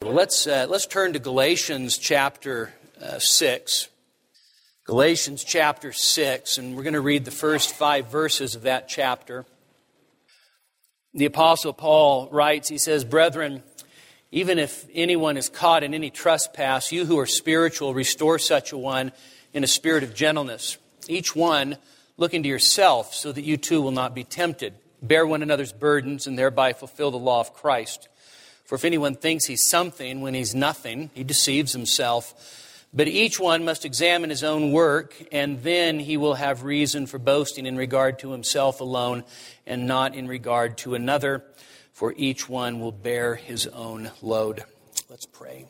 Well, let's turn to Galatians chapter 6. Galatians chapter 6, and we're going to read the first 5 verses of that chapter. The Apostle Paul writes, he says, "Brethren, even if anyone is caught in any trespass, you who are spiritual, restore such a one in a spirit of gentleness. Each one looking to yourself, so that you too will not be tempted. Bear one another's burdens, and thereby fulfill the law of Christ. For if anyone thinks he's something when he's nothing, he deceives himself. But each one must examine his own work, and then he will have reason for boasting in regard to himself alone, and not in regard to another. For each one will bear his own load." Let's pray.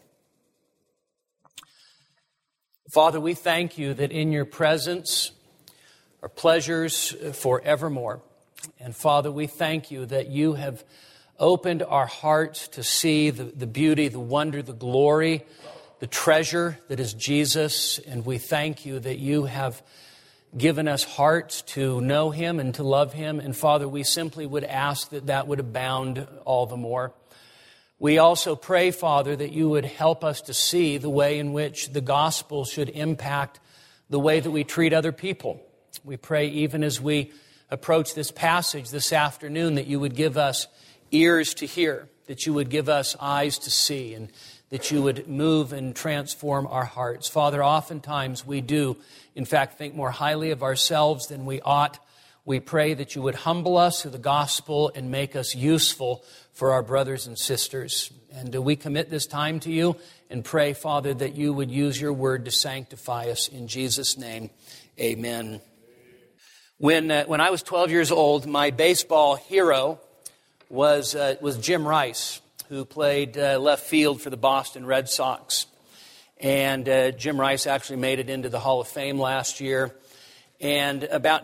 Father, we thank you that in your presence are pleasures forevermore. And Father, we thank you that you have opened our hearts to see the beauty, the wonder, the glory, the treasure that is Jesus. And we thank you that you have given us hearts to know him and to love him. And Father, we simply would ask that that would abound all the more. We also pray, Father, that you would help us to see the way in which the gospel should impact the way that we treat other people. We pray even as we approach this passage this afternoon that you would give us ears to hear, that you would give us eyes to see, and that you would move and transform our hearts. Father, oftentimes we do, in fact, think more highly of ourselves than we ought. We pray that you would humble us through the gospel and make us useful for our brothers and sisters. And we commit this time to you and pray, Father, that you would use your word to sanctify us. In Jesus' name, amen. When I was 12 years old, my baseball hero was Jim Rice, who played left field for the Boston Red Sox. And Jim Rice actually made it into the Hall of Fame last year. And about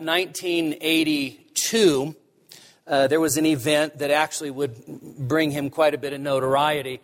1982, there was an event that actually would bring him quite a bit of notoriety.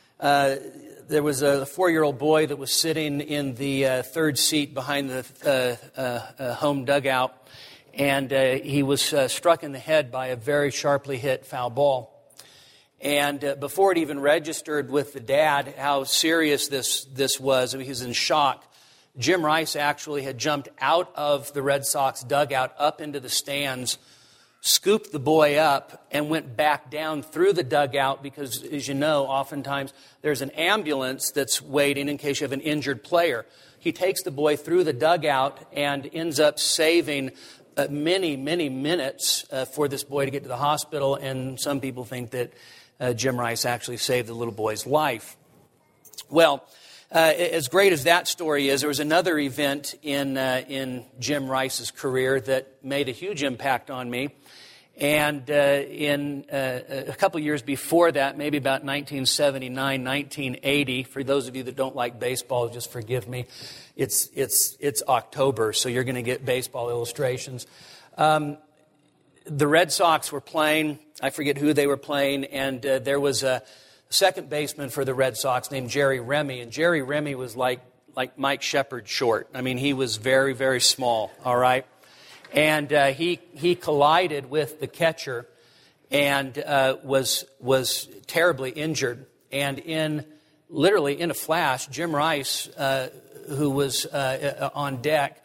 There was a 4-year-old boy that was sitting in the third seat behind the home dugout. And he was struck in the head by a very sharply hit foul ball. And before it even registered with the dad how serious this was, he was in shock. Jim Rice actually had jumped out of the Red Sox dugout up into the stands, scooped the boy up, and went back down through the dugout because, as you know, oftentimes there's an ambulance that's waiting in case you have an injured player. He takes the boy through the dugout and ends up saving many minutes for this boy to get to the hospital, and some people think that Jim Rice actually saved the little boy's life. Well, as great as that story is, there was another event in Jim Rice's career that made a huge impact on me. And in a couple years before that, maybe about 1979, 1980, for those of you that don't like baseball, just forgive me. It's October, so you're going to get baseball illustrations. The Red Sox were playing. I forget who they were playing, and there was a second baseman for the Red Sox named Jerry Remy, and Jerry Remy was like Mike Shepard short. I mean, he was very, very small, all right? And he collided with the catcher and was terribly injured. And literally in a flash, Jim Rice, who was on deck,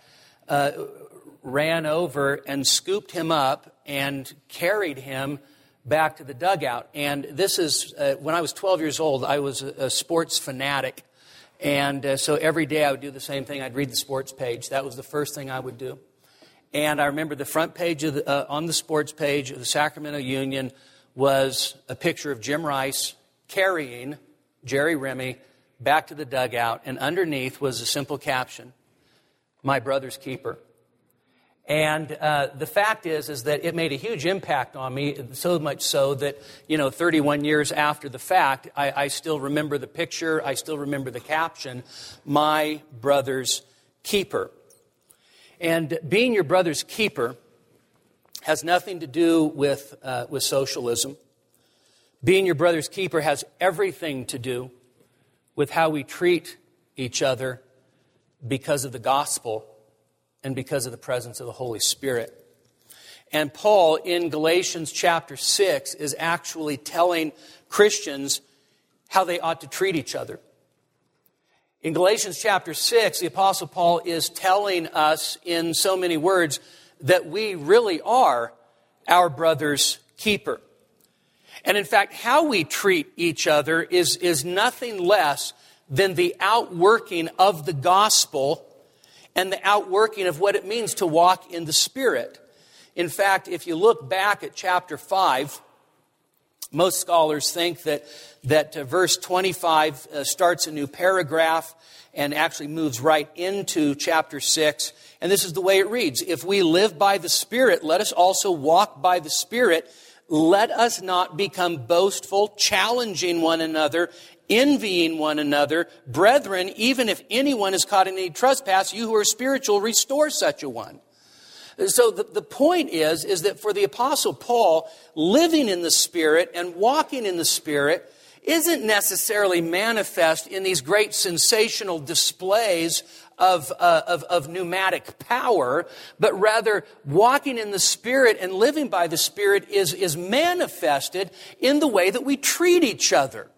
ran over and scooped him up and carried him back to the dugout. And this is, when I was 12 years old, I was a sports fanatic. And so every day I would do the same thing. I'd read the sports page. That was the first thing I would do. And I remember the front page on the sports page of the Sacramento Union was a picture of Jim Rice carrying Jerry Remy back to the dugout. And underneath was a simple caption, "My brother's keeper." And the fact is that it made a huge impact on me, so much so that, 31 years after the fact, I still remember the picture, I still remember the caption, "My brother's keeper." And being your brother's keeper has nothing to do with socialism. Being your brother's keeper has everything to do with how we treat each other because of the gospel and because of the presence of the Holy Spirit. And Paul, in Galatians chapter 6, is actually telling Christians, how they ought to treat each other. In Galatians chapter 6, the Apostle Paul is telling us in so many words that we really are our brother's keeper. And in fact, how we treat each other is nothing less than the outworking of the gospel and the outworking of what it means to walk in the Spirit. In fact, if you look back at chapter 5, most scholars think that verse 25 starts a new paragraph and actually moves right into chapter 6. And this is the way it reads. If we live by the Spirit, let us also walk by the Spirit. Let us not become boastful, challenging one another, envying one another. Brethren, even if anyone is caught in any trespass, you who are spiritual, restore such a one. So the point is that for the Apostle Paul, living in the Spirit and walking in the Spirit isn't necessarily manifest in these great sensational displays of pneumatic power, but rather walking in the Spirit and living by the Spirit is manifested in the way that we treat each other.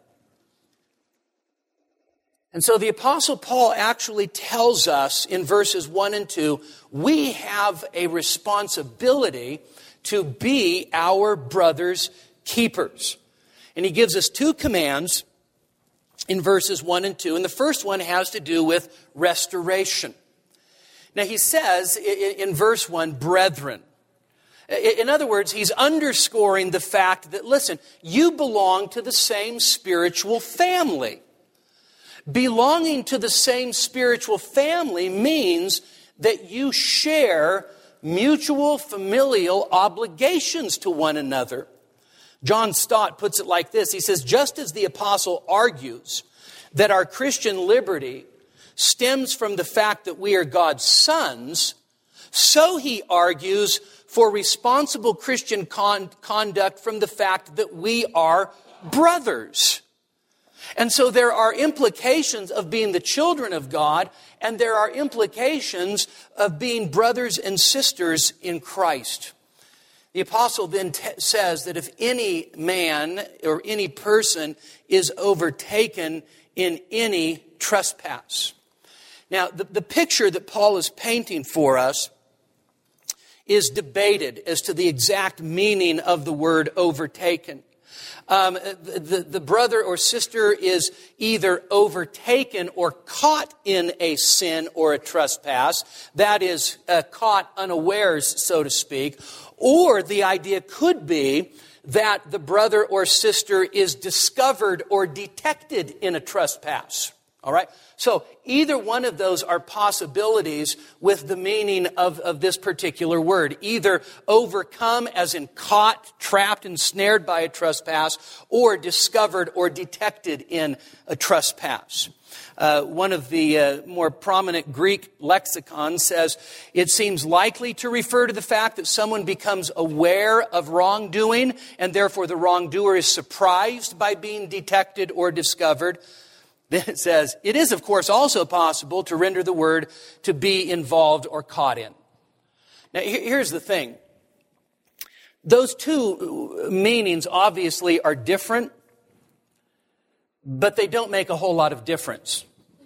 And so the Apostle Paul actually tells us in verses 1 and 2, we have a responsibility to be our brother's keepers. And he gives us two commands in verses 1 and 2. And the first one has to do with restoration. Now he says in verse 1, brethren. In other words, he's underscoring the fact that, listen, you belong to the same spiritual family. Belonging to the same spiritual family means that you share mutual familial obligations to one another. John Stott puts it like this. He says, just as the apostle argues that our Christian liberty stems from the fact that we are God's sons, so he argues for responsible Christian conduct from the fact that we are brothers. And so there are implications of being the children of God, and there are implications of being brothers and sisters in Christ. The apostle then says that if any man or any person is overtaken in any trespass. Now, the picture that Paul is painting for us is debated as to the exact meaning of the word overtaken. The brother or sister is either overtaken or caught in a sin or a trespass. That is, caught unawares, so to speak. Or the idea could be that the brother or sister is discovered or detected in a trespass. All right? So either one of those are possibilities with the meaning of this particular word. Either overcome as in caught, trapped, ensnared by a trespass, or discovered or detected in a trespass. One of the more prominent Greek lexicons says, it seems likely to refer to the fact that someone becomes aware of wrongdoing, and therefore the wrongdoer is surprised by being detected or discovered. Then it says, it is, of course, also possible to render the word to be involved or caught in. Now, here's the thing. Those two meanings obviously are different, but they don't make a whole lot of difference.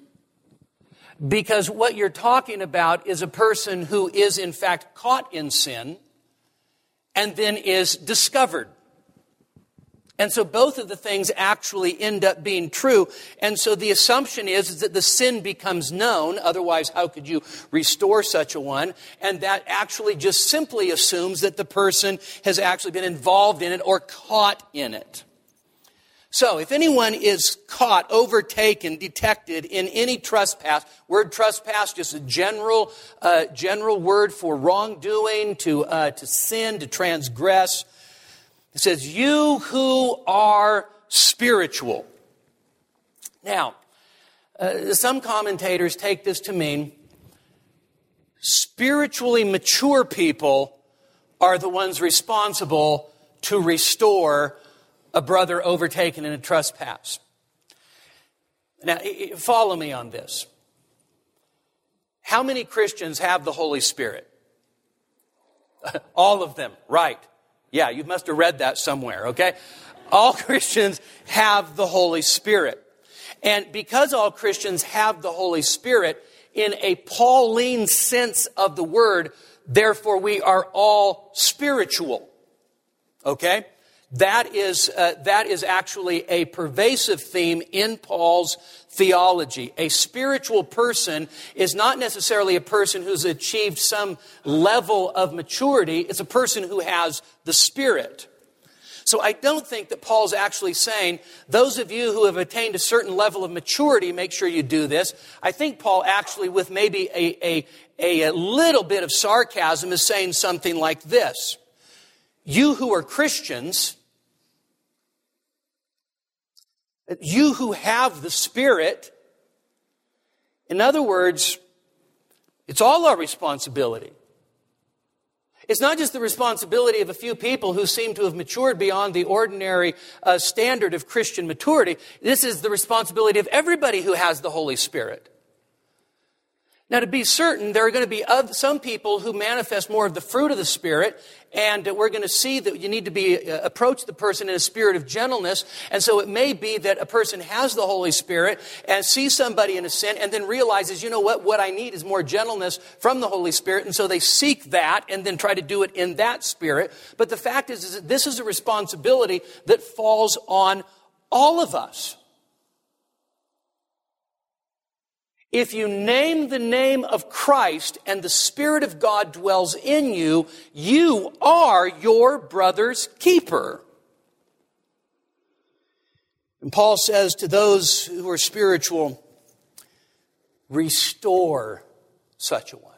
Because what you're talking about is a person who is, in fact, caught in sin and then is discovered. And so both of the things actually end up being true. And so the assumption is that the sin becomes known. Otherwise, how could you restore such a one? And that actually just simply assumes that the person has actually been involved in it or caught in it. So if anyone is caught, overtaken, detected in any trespass, word trespass, just a general word for wrongdoing, to sin, to transgress. It says, you who are spiritual. Now, some commentators take this to mean spiritually mature people are the ones responsible to restore a brother overtaken in a trespass. Now, follow me on this. How many Christians have the Holy Spirit? All of them, right. Yeah, you must have read that somewhere, okay? All Christians have the Holy Spirit. And because all Christians have the Holy Spirit, in a Pauline sense of the word, therefore we are all spiritual. Okay? That is actually a pervasive theme in Paul's theology. A spiritual person is not necessarily a person who's achieved some level of maturity. It's a person who has the Spirit. So I don't think that Paul's actually saying, those of you who have attained a certain level of maturity, make sure you do this. I think Paul actually, with maybe a little bit of sarcasm, is saying something like this. You who are Christians, you who have the Spirit, in other words, it's all our responsibility. It's not just the responsibility of a few people who seem to have matured beyond the ordinary standard of Christian maturity. This is the responsibility of everybody who has the Holy Spirit. Now, to be certain, there are going to be some people who manifest more of the fruit of the Spirit, and we're going to see that you need to approach the person in a spirit of gentleness. And so it may be that a person has the Holy Spirit and sees somebody in a sin and then realizes, you know what I need is more gentleness from the Holy Spirit. And so they seek that and then try to do it in that spirit. But the fact is that this is a responsibility that falls on all of us. If you name the name of Christ and the Spirit of God dwells in you, you are your brother's keeper. And Paul says to those who are spiritual, restore such a one.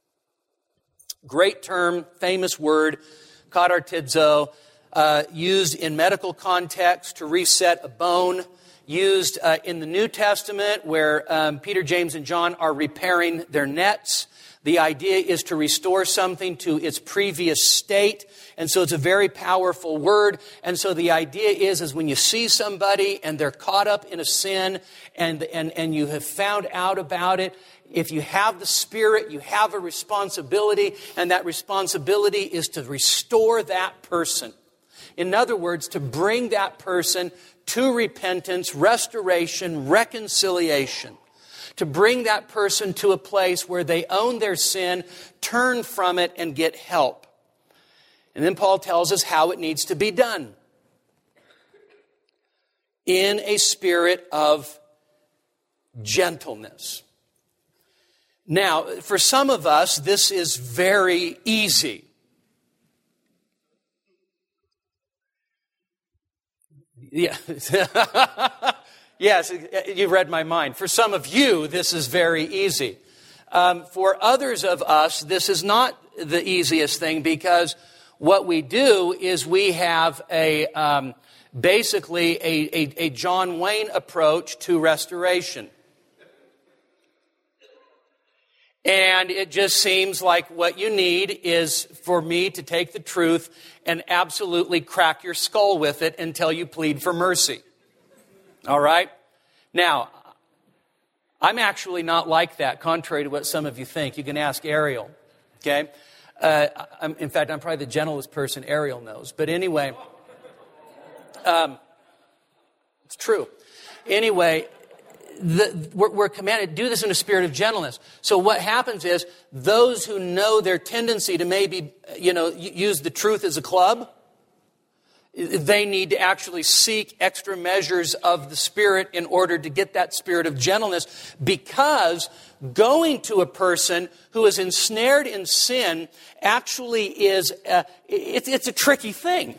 Great term, famous word, katartizo, used in medical context to reset a bone. Used in the New Testament where Peter, James, and John are repairing their nets. The idea is to restore something to its previous state. And so it's a very powerful word. And so the idea is when you see somebody and they're caught up in a sin and you have found out about it, if you have the Spirit, you have a responsibility. And that responsibility is to restore that person. In other words, to bring that person to repentance, restoration, reconciliation. To bring that person to a place where they own their sin, turn from it, and get help. And then Paul tells us how it needs to be done. In a spirit of gentleness. Now, for some of us, this is very easy. Yeah. Yes, you read my mind. For some of you, this is very easy. For others of us, this is not the easiest thing because what we do is we have basically a John Wayne approach to restoration. And it just seems like what you need is for me to take the truth and absolutely crack your skull with it until you plead for mercy. All right? Now, I'm actually not like that, contrary to what some of you think. You can ask Ariel. Okay? In fact, I'm probably the gentlest person Ariel knows. But anyway, it's true. Anyway, we're commanded to do this in a spirit of gentleness. So what happens is those who know their tendency to maybe, use the truth as a club, they need to actually seek extra measures of the Spirit in order to get that spirit of gentleness, because going to a person who is ensnared in sin actually is, it's a tricky thing.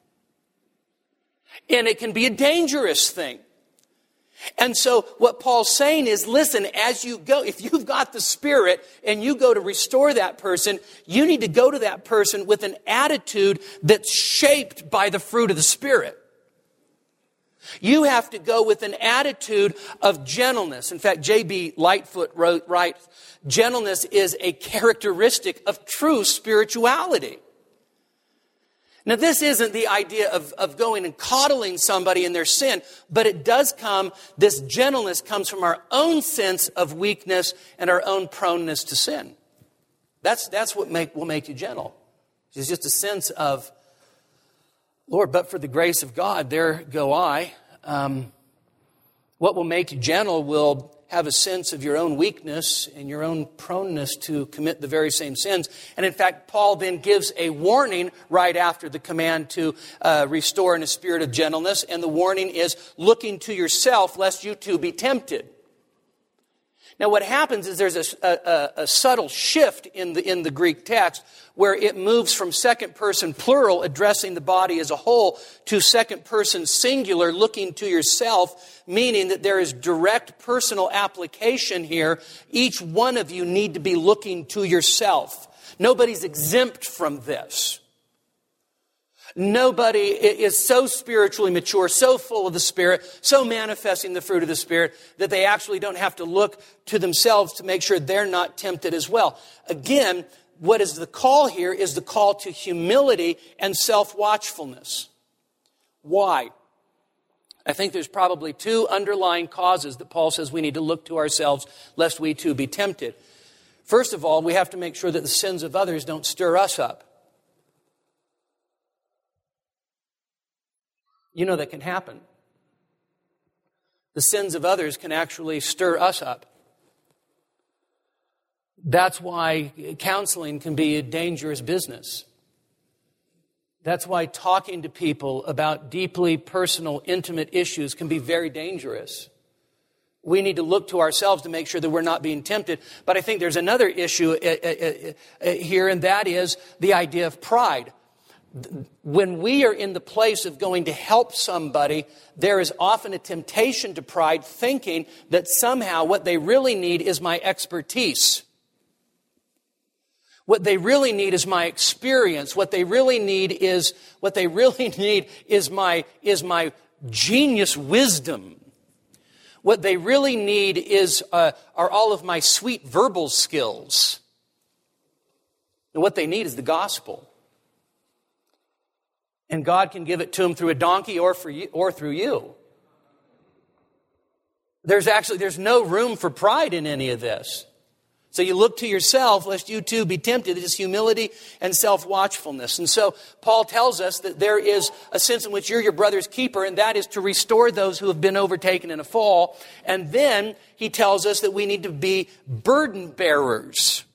And it can be a dangerous thing. And so what Paul's saying is, listen, as you go, if you've got the Spirit and you go to restore that person, you need to go to that person with an attitude that's shaped by the fruit of the Spirit. You have to go with an attitude of gentleness. In fact, J.B. Lightfoot writes, gentleness is a characteristic of true spirituality. Now, this isn't the idea of going and coddling somebody in their sin, but it does this gentleness comes from our own sense of weakness and our own proneness to sin. That's what will make you gentle. It's just a sense of Lord, but for the grace of God, there go I. What will make you gentle will have a sense of your own weakness and your own proneness to commit the very same sins. And in fact, Paul then gives a warning right after the command to restore in a spirit of gentleness. And the warning is looking to yourself lest you too be tempted. Now what happens is there's a subtle shift in the Greek text where it moves from second person plural, addressing the body as a whole, to second person singular, looking to yourself, meaning that there is direct personal application here. Each one of you need to be looking to yourself. Nobody's exempt from this. Nobody is so spiritually mature, so full of the Spirit, so manifesting the fruit of the Spirit that they actually don't have to look to themselves to make sure they're not tempted as well. Again, what is the call here is the call to humility and self-watchfulness. Why? I think there's probably two underlying causes that Paul says we need to look to ourselves lest we too be tempted. First of all, we have to make sure that the sins of others don't stir us up. You know that can happen. The sins of others can actually stir us up. That's why counseling can be a dangerous business. That's why talking to people about deeply personal, intimate issues can be very dangerous. We need to look to ourselves to make sure that we're not being tempted. But I think there's another issue here, and that is the idea of pride. When we are in the place of going to help somebody, there is often a temptation to pride, thinking that somehow what they really need is my expertise. What they really need is my experience. What they really need is my genius wisdom. What they really need are all of my sweet verbal skills. And what they need is the gospel. And God can give it to them through a donkey or through you. There's no room for pride in any of this. So you look to yourself lest you too be tempted. It is humility and self-watchfulness. And so Paul tells us that there is a sense in which you're your brother's keeper, and that is to restore those who have been overtaken in a fall. And then he tells us that we need to be burden bearers.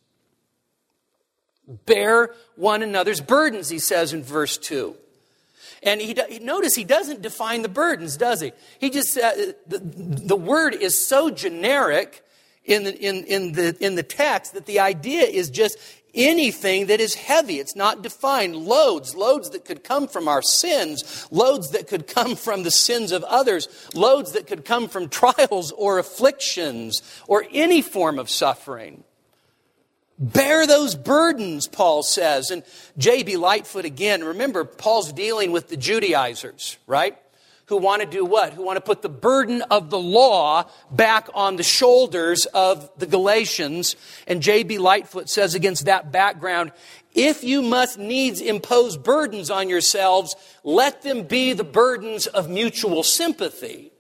Bear one another's burdens, he says in verse 2. And notice he doesn't define the burdens, does he? He just the word is so generic in the text that the idea is just anything that is heavy. It's not defined. Loads that could come from our sins, loads that could come from the sins of others, loads that could come from trials or afflictions or any form of suffering. Bear those burdens, Paul says. And J.B. Lightfoot again, remember, Paul's dealing with the Judaizers, right? Who want to do what? Who want to put the burden of the law back on the shoulders of the Galatians. And J.B. Lightfoot says against that background, if you must needs impose burdens on yourselves, let them be the burdens of mutual sympathy.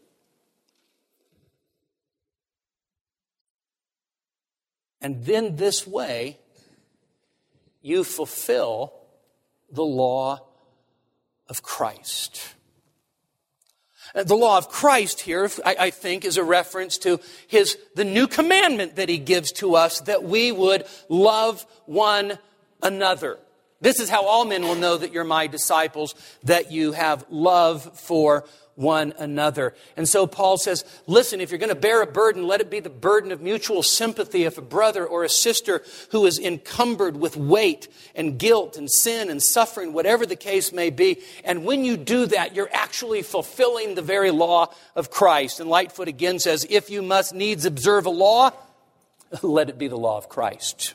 And then this way, you fulfill the law of Christ. The law of Christ here, I think, is a reference to the new commandment that he gives to us, that we would love one another. This is how all men will know that you're my disciples, that you have love for one another. And so Paul says, listen, if you're going to bear a burden, let it be the burden of mutual sympathy. If a brother or a sister who is encumbered with weight and guilt and sin and suffering, whatever the case may be, and when you do that, you're actually fulfilling the very law of Christ. And Lightfoot again says, if you must needs observe a law, let it be the law of Christ.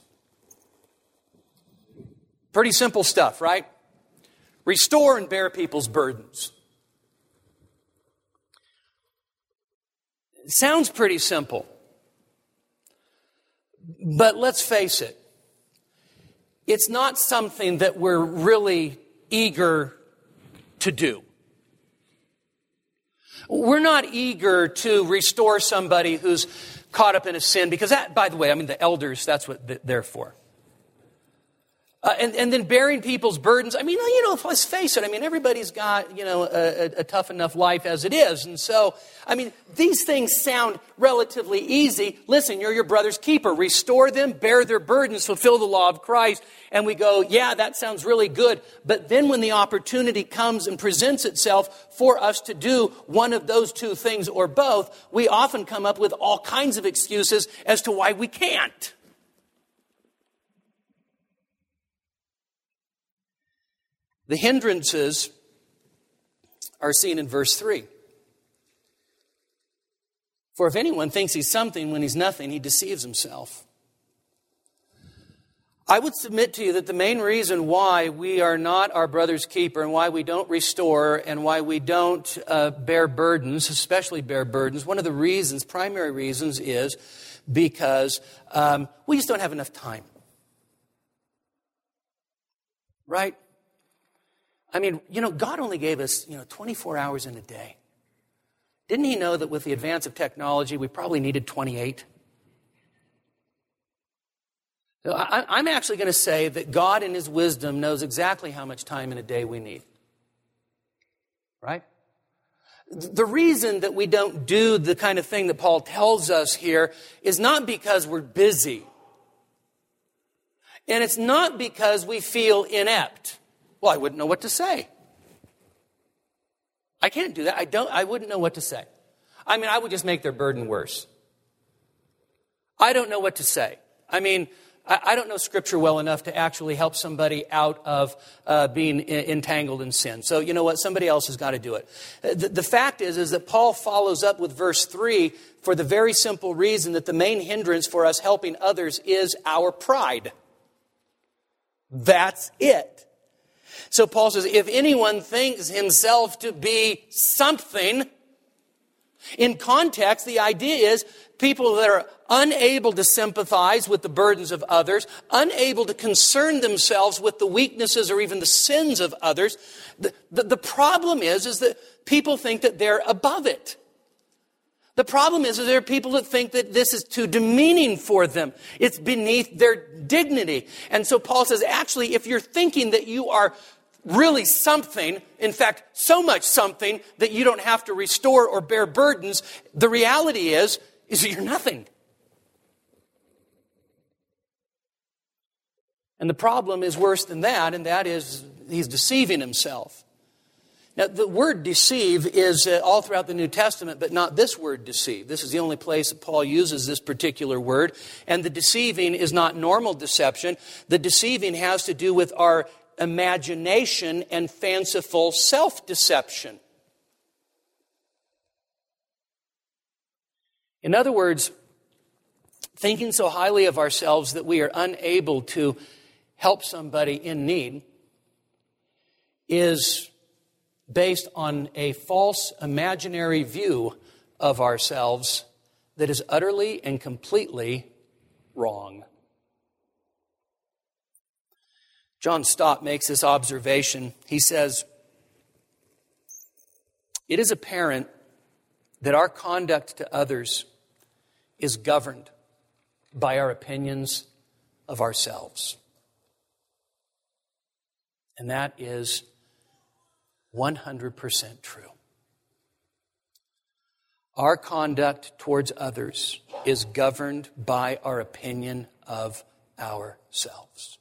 Pretty simple stuff, right? Restore and bear people's burdens. It sounds pretty simple. But let's face it. It's not something that we're really eager to do. We're not eager to restore somebody who's caught up in a sin, because that, by the way, the elders, that's what they're for. And then bearing people's burdens. I mean, let's face it. I mean, everybody's got, a tough enough life as it is. And so, I mean, these things sound relatively easy. Listen, you're your brother's keeper. Restore them, bear their burdens, fulfill the law of Christ. And we go, yeah, that sounds really good. But then when the opportunity comes and presents itself for us to do one of those two things or both, we often come up with all kinds of excuses as to why we can't. The hindrances are seen in verse 3. For if anyone thinks he's something when he's nothing, he deceives himself. I would submit to you that the main reason why we are not our brother's keeper and why we don't restore and why we don't bear burdens, especially bear burdens, one of the primary reasons is because we just don't have enough time. Right? I mean, God only gave us, 24 hours in a day. Didn't he know that with the advance of technology, we probably needed 28? So I'm actually going to say that God in his wisdom knows exactly how much time in a day we need. Right? The reason that we don't do the kind of thing that Paul tells us here is not because we're busy. And it's not because we feel inept. Well, I wouldn't know what to say. I can't do that. I wouldn't know what to say. I mean, I would just make their burden worse. I don't know what to say. I mean, I don't know Scripture well enough to actually help somebody out of being entangled in sin. So you know what? Somebody else has got to do it. The fact is that Paul follows up with verse 3 for the very simple reason that the main hindrance for us helping others is our pride. That's it. So Paul says, if anyone thinks himself to be something, in context, the idea is people that are unable to sympathize with the burdens of others, unable to concern themselves with the weaknesses or even the sins of others. The problem is that people think that they're above it. The problem is that there are people that think that this is too demeaning for them. It's beneath their dignity. And so Paul says, actually, if you're thinking that you are really something, in fact, so much something that you don't have to restore or bear burdens, the reality is that you're nothing. And the problem is worse than that, and that is he's deceiving himself. Now, the word deceive is all throughout the New Testament, but not this word deceive. This is the only place that Paul uses this particular word. And the deceiving is not normal deception. The deceiving has to do with our imagination and fanciful self-deception. In other words, thinking so highly of ourselves that we are unable to help somebody in need is based on a false imaginary view of ourselves that is utterly and completely wrong. John Stott makes this observation. He says, it is apparent that our conduct to others is governed by our opinions of ourselves. And that is 100% true. Our conduct towards others is governed by our opinion of ourselves.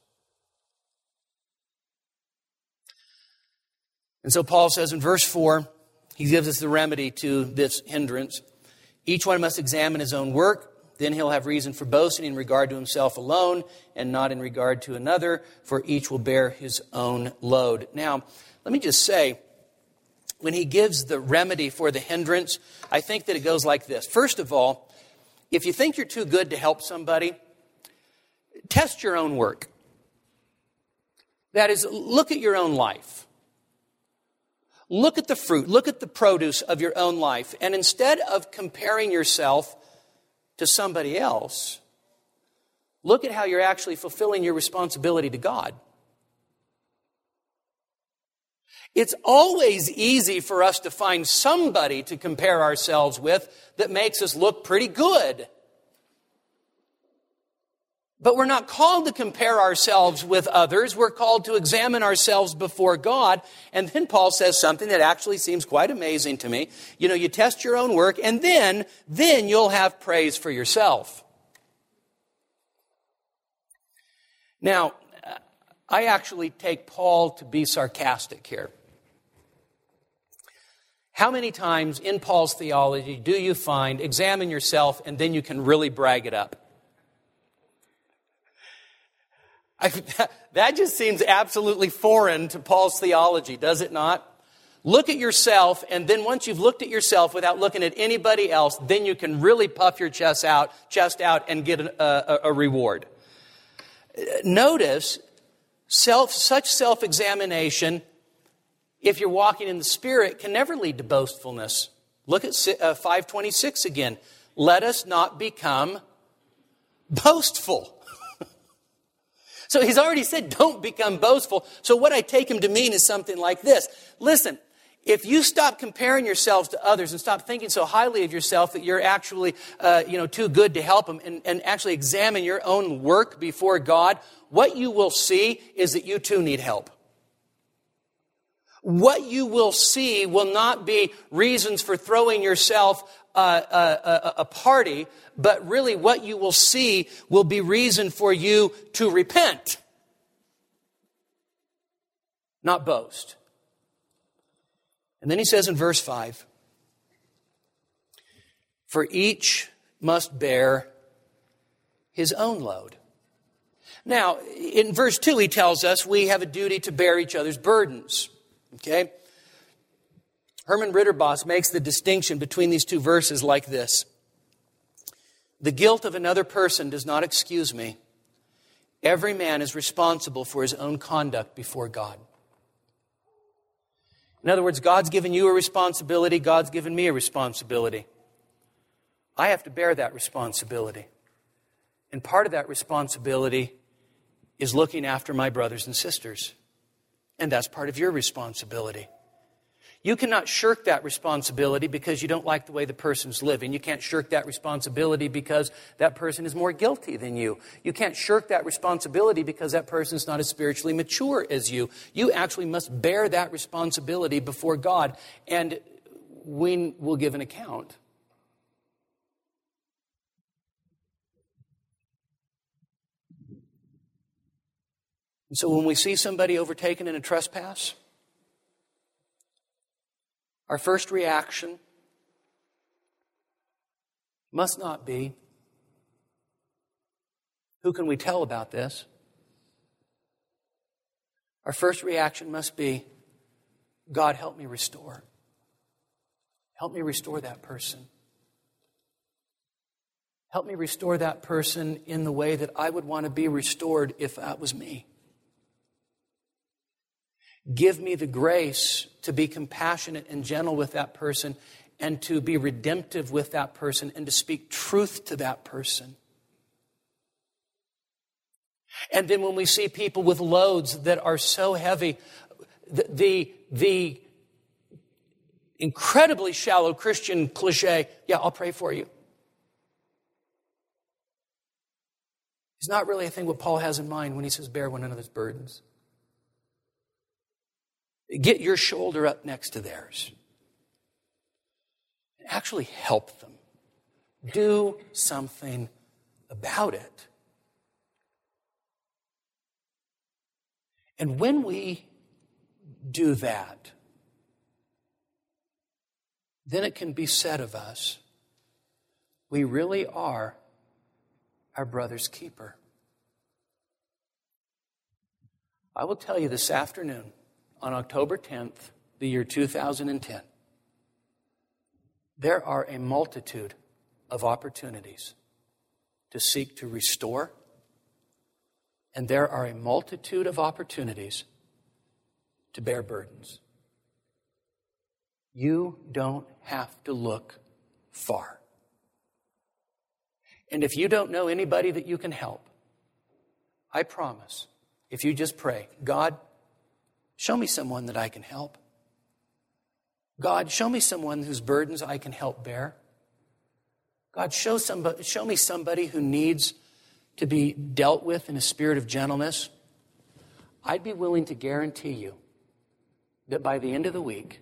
And so Paul says in verse 4, he gives us the remedy to this hindrance. Each one must examine his own work. Then he'll have reason for boasting in regard to himself alone and not in regard to another, for each will bear his own load. Now, let me just say, when he gives the remedy for the hindrance, I think that it goes like this. First of all, if you think you're too good to help somebody, test your own work. That is, look at your own life. Look at the fruit, look at the produce of your own life. And instead of comparing yourself to somebody else, look at how you're actually fulfilling your responsibility to God. It's always easy for us to find somebody to compare ourselves with that makes us look pretty good. But we're not called to compare ourselves with others. We're called to examine ourselves before God. And then Paul says something that actually seems quite amazing to me. You know, you test your own work, and then you'll have praise for yourself. Now, I actually take Paul to be sarcastic here. How many times in Paul's theology do you find, examine yourself, and then you can really brag it up? That just seems absolutely foreign to Paul's theology, does it not? Look at yourself, and then once you've looked at yourself without looking at anybody else, then you can really puff your chest out and get a reward. Notice, such self-examination, if you're walking in the Spirit, can never lead to boastfulness. Look at 5:26 again. Let us not become boastful. So he's already said, don't become boastful. So what I take him to mean is something like this. Listen, if you stop comparing yourselves to others and stop thinking so highly of yourself that you're actually too good to help them and actually examine your own work before God, what you will see is that you too need help. What you will see will not be reasons for throwing yourself a party, but really what you will see will be reason for you to repent, not boast. And then he says in verse 5, for each must bear his own load. Now, in verse 2, he tells us we have a duty to bear each other's burdens. Okay? Herman Ritterboss makes the distinction between these two verses like this. The guilt of another person does not excuse me. Every man is responsible for his own conduct before God. In other words, God's given you a responsibility. God's given me a responsibility. I have to bear that responsibility. And part of that responsibility is looking after my brothers and sisters. And that's part of your responsibility. You cannot shirk that responsibility because you don't like the way the person's living. You can't shirk that responsibility because that person is more guilty than you. You can't shirk that responsibility because that person's not as spiritually mature as you. You actually must bear that responsibility before God, and we will give an account. And so when we see somebody overtaken in a trespass, our first reaction must not be, who can we tell about this? Our first reaction must be, God, help me restore. Help me restore that person. Help me restore that person in the way that I would want to be restored if that was me. Give me the grace to be compassionate and gentle with that person and to be redemptive with that person and to speak truth to that person. And then when we see people with loads that are so heavy, the incredibly shallow Christian cliche, yeah, I'll pray for you, is not really, I think, what Paul has in mind when he says bear one another's burdens. Get your shoulder up next to theirs. Actually help them. Do something about it. And when we do that, then it can be said of us, we really are our brother's keeper. I will tell you this afternoon, on October 10th, the year 2010, there are a multitude of opportunities to seek to restore, and there are a multitude of opportunities to bear burdens. You don't have to look far. And if you don't know anybody that you can help, I promise, if you just pray, God, show me someone that I can help. God, show me someone whose burdens I can help bear. God, show me somebody who needs to be dealt with in a spirit of gentleness, I'd be willing to guarantee you that by the end of the week,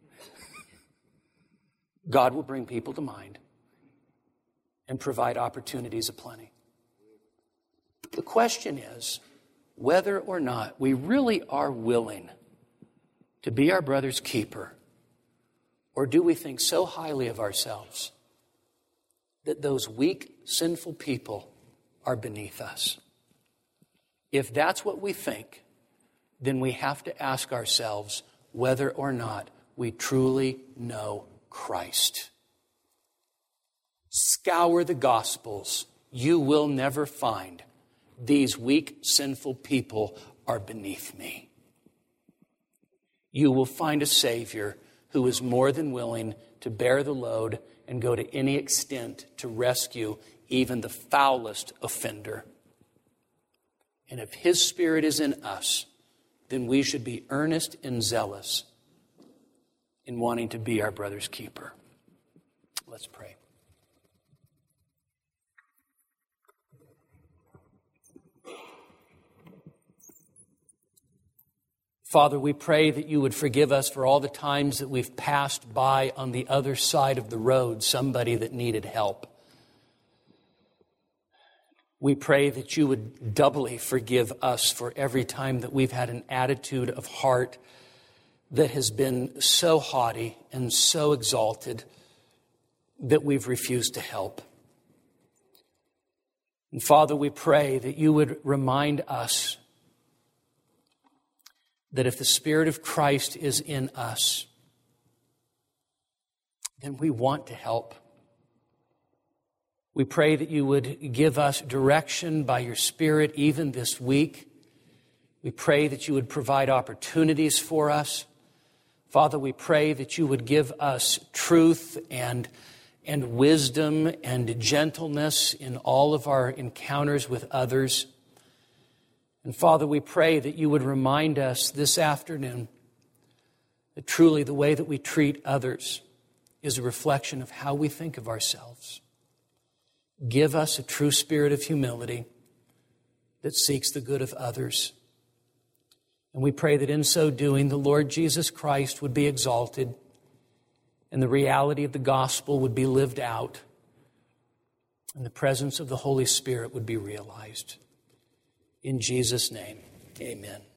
God will bring people to mind and provide opportunities aplenty. The question is whether or not we really are willing to be our brother's keeper, or do we think so highly of ourselves that those weak, sinful people are beneath us? If that's what we think, then we have to ask ourselves whether or not we truly know Christ. Scour the Gospels. You will never find these weak, sinful people are beneath me. You will find a Savior who is more than willing to bear the load and go to any extent to rescue even the foulest offender. And if His Spirit is in us, then we should be earnest and zealous in wanting to be our brother's keeper. Let's pray. Father, we pray that you would forgive us for all the times that we've passed by on the other side of the road somebody that needed help. We pray that you would doubly forgive us for every time that we've had an attitude of heart that has been so haughty and so exalted that we've refused to help. And Father, we pray that you would remind us that if the Spirit of Christ is in us, then we want to help. We pray that you would give us direction by your Spirit even this week. We pray that you would provide opportunities for us. Father, we pray that you would give us truth and wisdom and gentleness in all of our encounters with others. And Father, we pray that you would remind us this afternoon that truly the way that we treat others is a reflection of how we think of ourselves. Give us a true spirit of humility that seeks the good of others. And we pray that in so doing, the Lord Jesus Christ would be exalted and the reality of the gospel would be lived out and the presence of the Holy Spirit would be realized. In Jesus' name, amen.